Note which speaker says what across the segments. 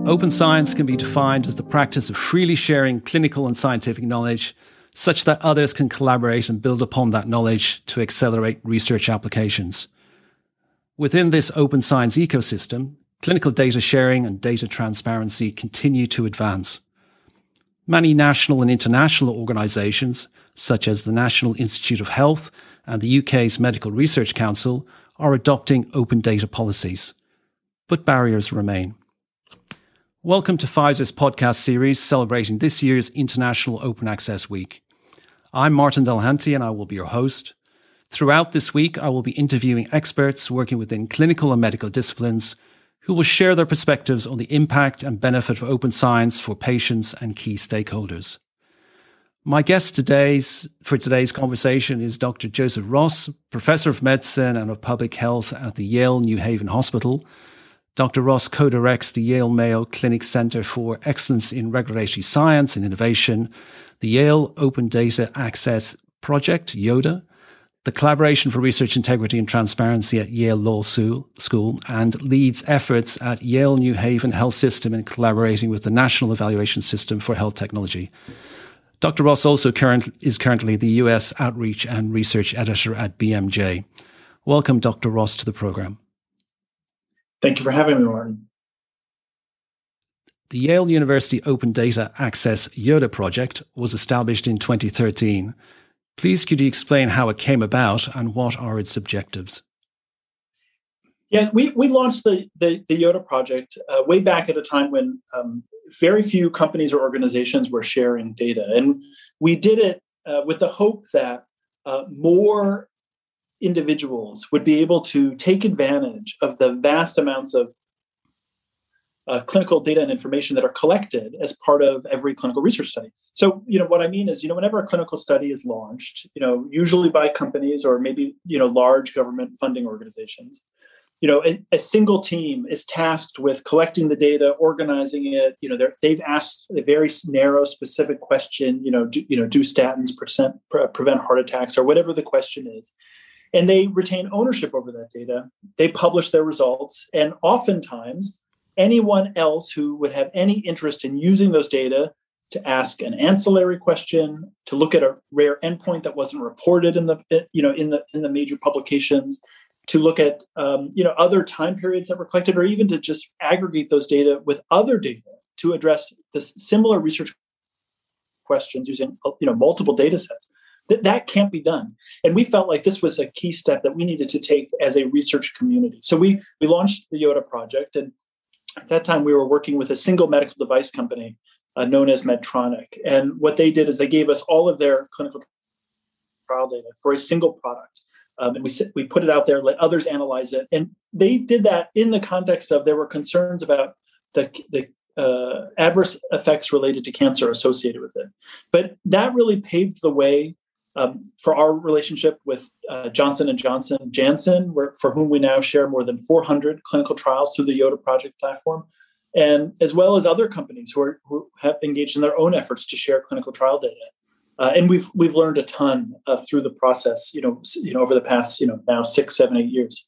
Speaker 1: Open science can be defined as the practice of freely sharing clinical and scientific knowledge such that others can collaborate and build upon that knowledge to accelerate research applications. Within this open science ecosystem, clinical data sharing and data transparency continue to advance. Many national and international organisations, such as the National Institute of Health and the UK's Medical Research Council, are adopting open data policies. But barriers remain. Welcome to Pfizer's podcast series celebrating this year's International Open Access Week. I'm Martin Delhanty and I will be your host. Throughout this week, I will be interviewing experts working within clinical and medical disciplines who will share their perspectives on the impact and benefit of open science for patients and key stakeholders. My guest for today's conversation is Dr. Joseph Ross, Professor of Medicine and of Public Health at the Yale New Haven Hospital. Dr. Ross co-directs the Yale Mayo Clinic Center for Excellence in Regulatory Science and Innovation, the Yale Open Data Access Project, YODA, the Collaboration for Research Integrity and Transparency at Yale Law School, and leads efforts at Yale New Haven Health System in collaborating with the National Evaluation System for Health Technology. Dr. Ross also is currently the US Outreach and Research Editor at BMJ. Welcome, Dr. Ross, to the program.
Speaker 2: Thank you for having me, Martin.
Speaker 1: The Yale University Open Data Access YODA project was established in 2013. Please could you explain how it came about and what are its objectives?
Speaker 2: Yeah, we launched the YODA project way back at a time when very few companies or organizations were sharing data. And we did it with the hope that more individuals would be able to take advantage of the vast amounts of clinical data and information that are collected as part of every clinical research study. So, what I mean is, whenever a clinical study is launched, usually by companies or maybe, large government funding organizations, a single team is tasked with collecting the data, organizing it. They've asked a very narrow, specific question. Do statins prevent heart attacks, or whatever the question is, and they retain ownership over that data. They publish their results, and oftentimes, anyone else who would have any interest in using those data to ask an ancillary question, to look at a rare endpoint that wasn't reported in the major publications, to look at other time periods that were collected, or even to just aggregate those data with other data to address this similar research questions using multiple data sets. That can't be done. And we felt like this was a key step that we needed to take as a research community. So we launched the YODA project, and at that time we were working with a single medical device company known as Medtronic. And what they did is they gave us all of their clinical trial data for a single product. And we put it out there, let others analyze it. And they did that in the context of there were concerns about the adverse effects related to cancer associated with it. But that really paved the way for our relationship with Johnson & Johnson, Janssen, for whom we now share more than 400 clinical trials through the YODA project platform, and as well as other companies who have engaged in their own efforts to share clinical trial data. And we've learned a ton through the process, over the past, now 6, 7, 8 years.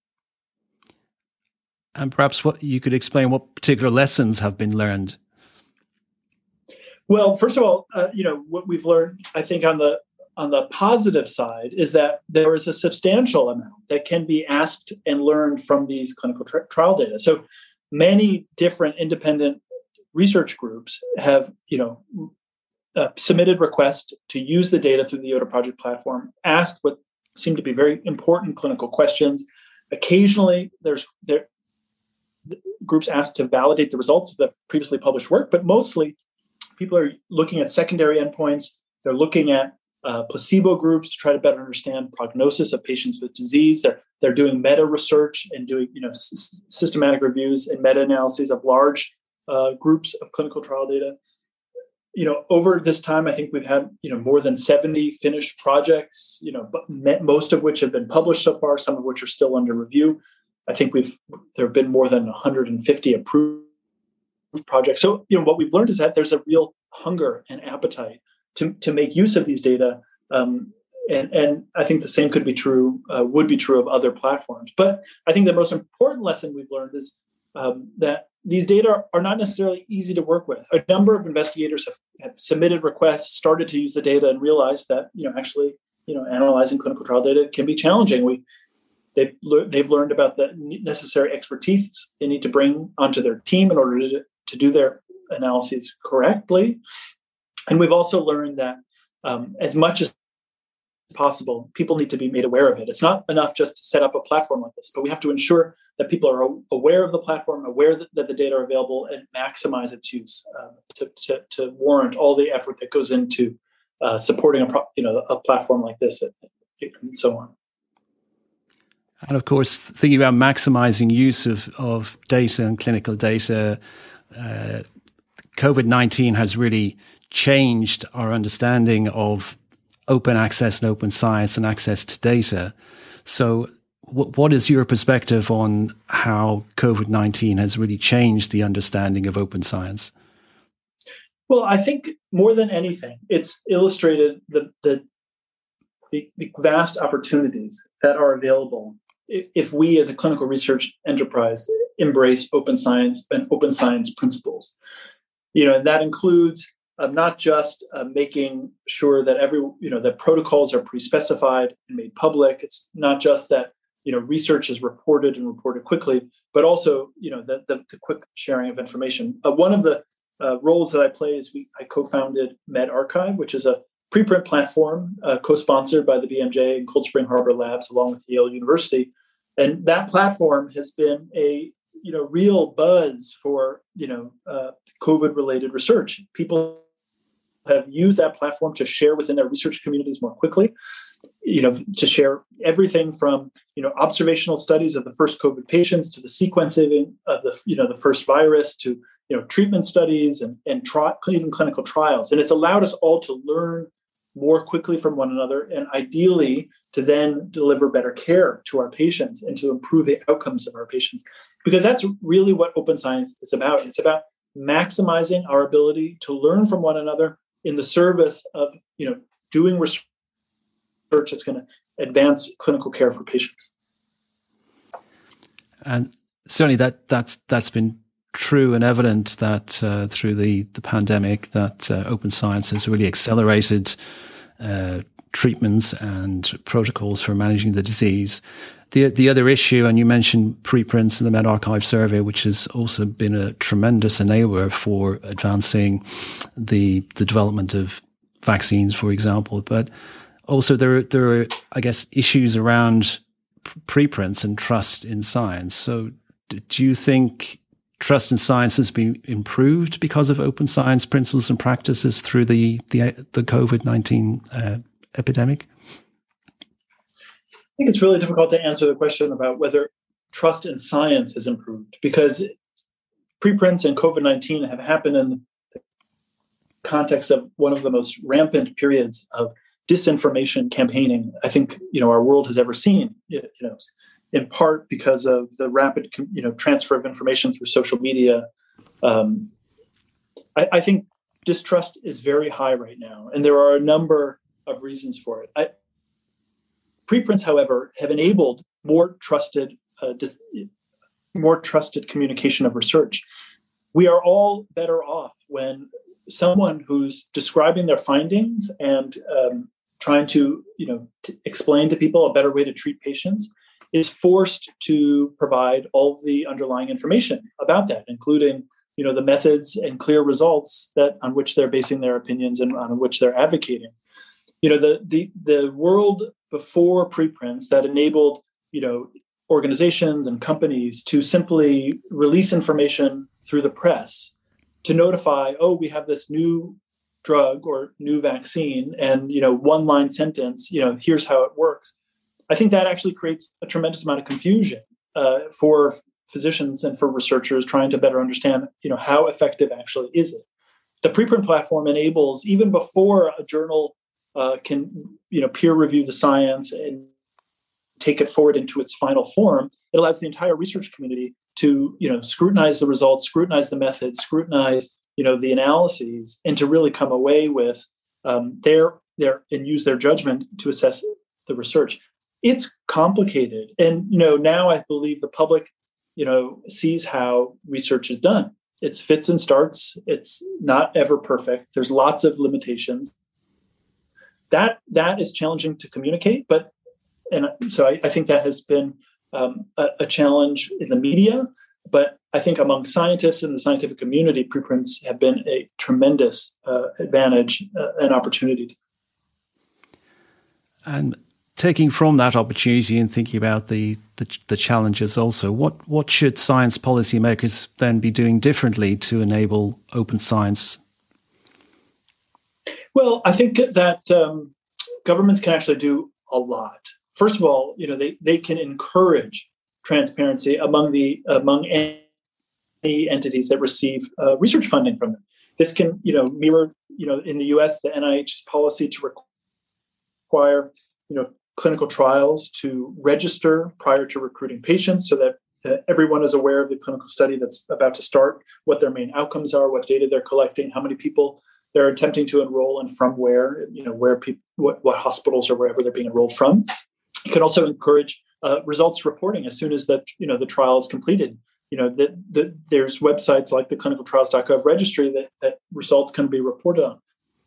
Speaker 1: And perhaps what you could explain what particular lessons have been learned.
Speaker 2: Well, first of all, what we've learned, I think, on the positive side is that there is a substantial amount that can be asked and learned from these clinical trial data. So many different independent research groups have, submitted requests to use the data through the YODA project platform, asked what seem to be very important clinical questions. Occasionally, there's groups asked to validate the results of the previously published work, but mostly people are looking at secondary endpoints. They're looking at placebo groups to try to better understand prognosis of patients with disease. They're doing meta research and doing systematic reviews and meta analyses of large groups of clinical trial data. Over this time, I think we've had more than 70 finished projects. But most of which have been published so far, some of which are still under review. I think there have been more than 150 approved projects. So what we've learned is that there's a real hunger and appetite to make use of these data. And I think the same would be true of other platforms. But I think the most important lesson we've learned is that these data are not necessarily easy to work with. A number of investigators have submitted requests, started to use the data, and realized that actually analyzing clinical trial data can be challenging. They've learned about the necessary expertise they need to bring onto their team in order to do their analyses correctly. And we've also learned that as much as possible, people need to be made aware of it. It's not enough just to set up a platform like this, but we have to ensure that people are aware of the platform, aware that the data are available, and maximize its use to warrant all the effort that goes into supporting a platform like this, and so on.
Speaker 1: And of course, thinking about maximizing use of data and clinical data, COVID-19 has really changed our understanding of open access and open science and access to data. So what is your perspective on how COVID-19 has really changed the understanding of open science?
Speaker 2: Well, I think more than anything, it's illustrated the vast opportunities that are available if we as a clinical research enterprise embrace open science and open science principles. And that includes not just making sure that that protocols are pre-specified and made public. It's not just that research is reported and reported quickly, but also the quick sharing of information. One of the roles that I play is I co-founded medRxiv, which is a preprint platform co-sponsored by the BMJ and Cold Spring Harbor Labs along with Yale University, and that platform has been a real buzz for COVID-related research. People have used that platform to share within their research communities more quickly, to share everything from observational studies of the first COVID patients to the sequencing of the first virus to treatment studies and even clinical trials. And it's allowed us all to learn more quickly from one another, and ideally to then deliver better care to our patients and to improve the outcomes of our patients. Because that's really what open science is about. It's about maximizing our ability to learn from one another in the service of doing research that's going to advance clinical care for patients.
Speaker 1: And certainly that's been true and evident that through the pandemic that open science has really accelerated treatments and protocols for managing the disease. The other issue, and you mentioned preprints in the medRxiv survey, which has also been a tremendous enabler for advancing the development of vaccines, for example. But also there are, I guess, issues around preprints and trust in science. So do you think trust in science has been improved because of open science principles and practices through the COVID-19 epidemic?
Speaker 2: I think it's really difficult to answer the question about whether trust in science has improved, because preprints and COVID-19 have happened in the context of one of the most rampant periods of disinformation campaigning I think our world has ever seen. In part because of the rapid transfer of information through social media. I think distrust is very high right now, and there are a number of reasons for it. Preprints, however, have enabled more trusted communication of research. We are all better off when someone who's describing their findings and trying to explain to people a better way to treat patients is forced to provide all of the underlying information about that, including the methods and clear results on which they're basing their opinions and on which they're advocating. The world before preprints that enabled organizations and companies to simply release information through the press to notify, we have this new drug or new vaccine, and one line sentence, here's how it works. I think that actually creates a tremendous amount of confusion for physicians and for researchers trying to better understand, how effective actually is it. The preprint platform enables, even before a journal can, peer review the science and take it forward into its final form, it allows the entire research community to, scrutinize the results, scrutinize the methods, scrutinize, the analyses, and to really come away with their and use their judgment to assess the research. It's complicated. And, now I believe the public sees how research is done. It's fits and starts. It's not ever perfect. There's lots of limitations. That is challenging to communicate, so I think that has been a challenge in the media. But I think among scientists in the scientific community, preprints have been a tremendous advantage and opportunity.
Speaker 1: And taking from that opportunity and thinking about the challenges also, what should science policymakers then be doing differently to enable open science?
Speaker 2: Well, I think that governments can actually do a lot. First of all, they can encourage transparency among any entities that receive research funding from them. This can, mirror, in the U.S., the NIH's policy to require, clinical trials to register prior to recruiting patients so that everyone is aware of the clinical study that's about to start, what their main outcomes are, what data they're collecting, how many people they're attempting to enroll and from where, what hospitals or wherever they're being enrolled from. It can also encourage results reporting as soon as the trial is completed. There's websites like the clinicaltrials.gov registry that results can be reported on.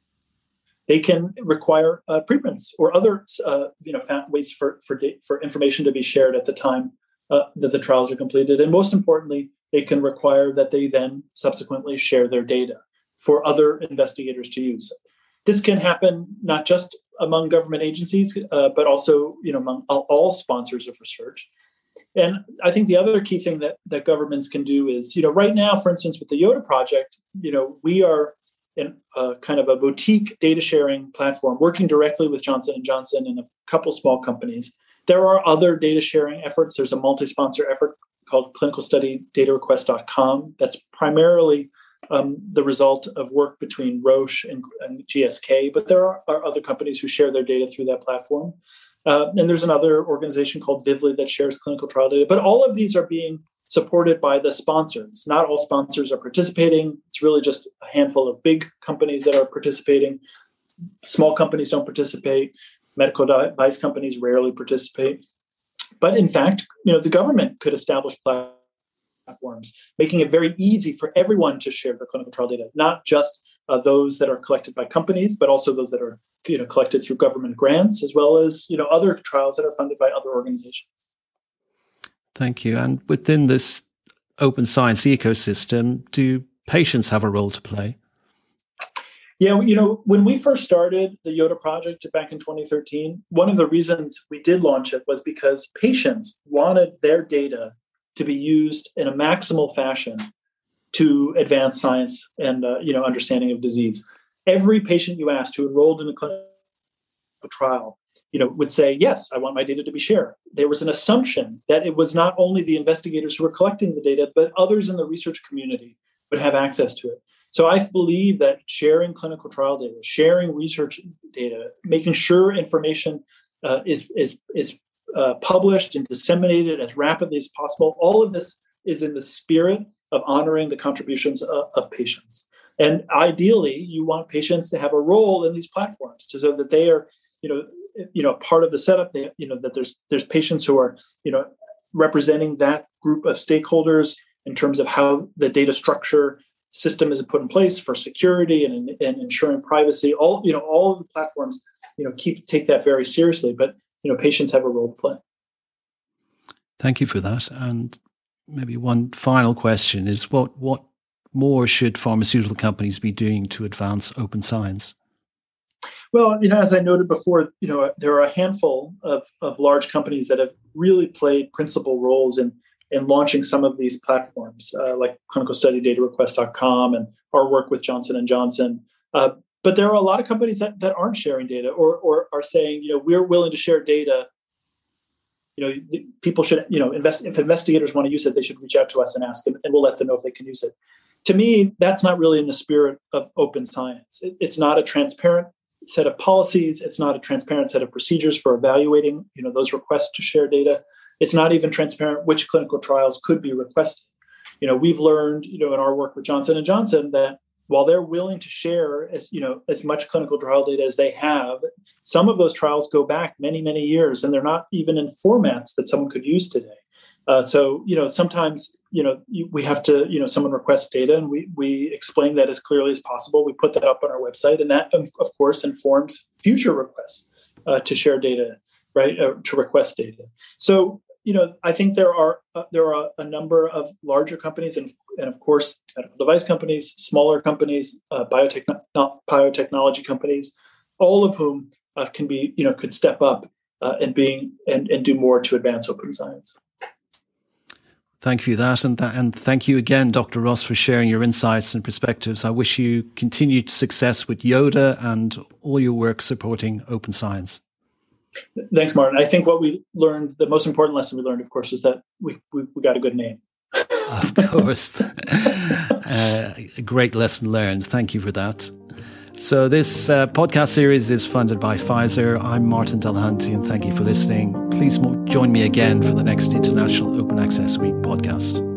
Speaker 2: They can require preprints or other ways for information to be shared at the time that the trials are completed. And most importantly, they can require that they then subsequently share their data for other investigators to use. This can happen not just among government agencies, but also among all sponsors of research. And I think the other key thing that governments can do is, right now, for instance, with the YOTA project, we are in a kind of a boutique data sharing platform working directly with Johnson & Johnson and a couple small companies. There are other data sharing efforts. There's a multi-sponsor effort called clinicalstudydatarequest.com. That's primarily the result of work between Roche and GSK, but there are other companies who share their data through that platform. And there's another organization called Vivli that shares clinical trial data. But all of these are being supported by the sponsors. Not all sponsors are participating. It's really just a handful of big companies that are participating. Small companies don't participate. Medical device companies rarely participate. But in fact, the government could establish platforms, making it very easy for everyone to share their clinical trial data, not just those that are collected by companies, but also those that are collected through government grants, as well as other trials that are funded by other organizations.
Speaker 1: Thank you. And within this open science ecosystem, do patients have a role to play?
Speaker 2: Yeah, when we first started the YOTA project back in 2013, one of the reasons we did launch it was because patients wanted their data to be used in a maximal fashion to advance science and understanding of disease. Every patient you asked who enrolled in a clinical trial, would say, yes, I want my data to be shared. There was an assumption that it was not only the investigators who were collecting the data, but others in the research community would have access to it. So I believe that sharing clinical trial data, sharing research data, making sure information is published and disseminated as rapidly as possible, all of this is in the spirit of honoring the contributions of patients. And ideally, you want patients to have a role in these platforms so that they are, part of the setup. That there's patients who are, representing that group of stakeholders in terms of how the data structure system is put in place for security and ensuring privacy. All of the platforms, take that very seriously. But patients have a role to play.
Speaker 1: Thank you for that. And maybe one final question is: what more should pharmaceutical companies be doing to advance open science?
Speaker 2: Well, as I noted before, there are a handful of large companies that have really played principal roles in launching some of these platforms, like clinicalstudydatarequest.com and our work with Johnson & Johnson. But there are a lot of companies that aren't sharing data or are saying, we're willing to share data. People should, if investigators want to use it, they should reach out to us and ask, and we'll let them know if they can use it. To me, that's not really in the spirit of open science. It's not a transparent set of policies. It's not a transparent set of procedures for evaluating, those requests to share data. It's not even transparent which clinical trials could be requested. We've learned, in our work with Johnson & Johnson that while they're willing to share as much clinical trial data as they have, some of those trials go back many, many years, and they're not even in formats that someone could use today. So, sometimes, we have to, someone requests data and we explain that as clearly as possible. We put that up on our website, and that, of course, informs future requests to share data, right? To request data. So, I think there are a number of larger companies and of course, medical device companies, smaller companies, biotechnology companies, all of whom could step up and do more to advance open science.
Speaker 1: Thank you for that. And thank you again, Dr. Ross, for sharing your insights and perspectives. I wish you continued success with YODA and all your work supporting open science.
Speaker 2: Thanks, Martin. I think what we learned, the most important lesson we learned, of course, is that we got a good name.
Speaker 1: Of course. A great lesson learned. Thank you for that. So this podcast series is funded by Pfizer. I'm Martin Delahunty, and thank you for listening. Please join me again for the next International Open Access Week podcast.